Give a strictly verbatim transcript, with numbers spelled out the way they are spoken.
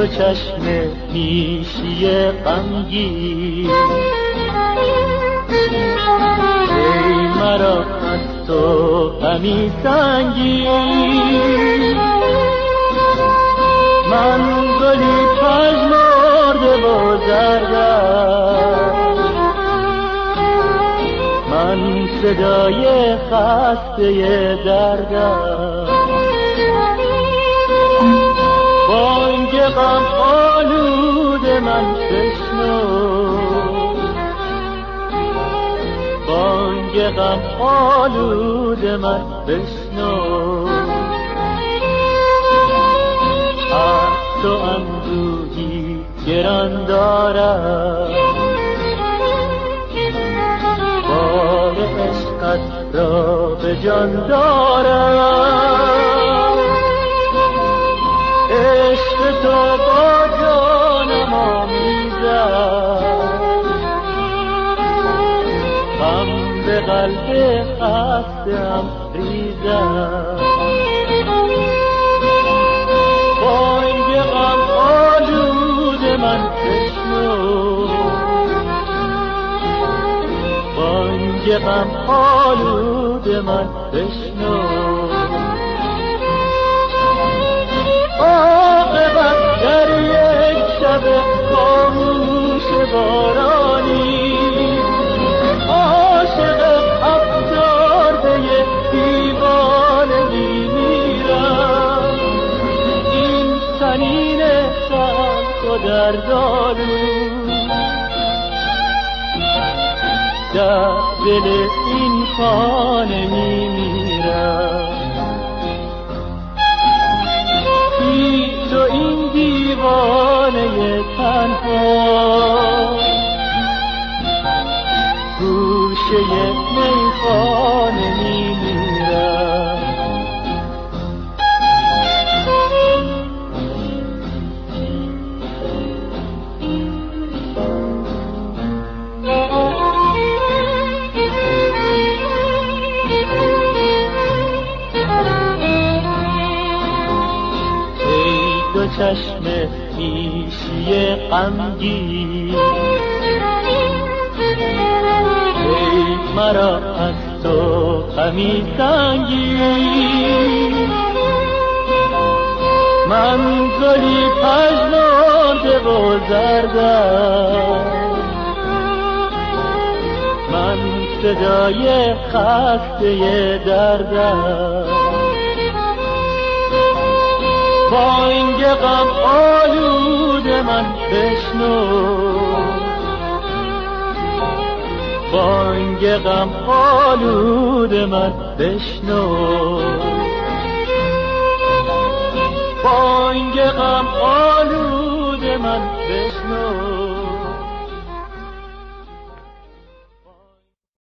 دو چشم میشی غمگین، ای مرا از تو غمی سنگین. من گلی پژمرده و زردم، من صدای خسته دردم. بانگ غم آلود من بشنو، بانگ غم آلود من بشنو. از تو اندوهی گران دارم، بار عشقت را به جان دارم. عشق تو با جانم آمیزد، غم به قلب خسته‌ام ریزد. بانگ غم آلود من بشنو، بانگ غم آلود من بشنو. عاقبت در یک شب خاموش بارانی، عاشق افسرده دیوانه میمیرم. این سنین خلق و دردآلود در دل این خانه میمیرم. تو این دیوانه تنها گوشه میخانه میمیرم. چشم میشی غمگین، ای مرا از تو غمی سنگین. من گلی پژمرده و زردم، من صدای خسته دردم. بانگ غم آلود من بشنو، بانگ غم آلود من بشنو. بانگ غم آلود من بشنو.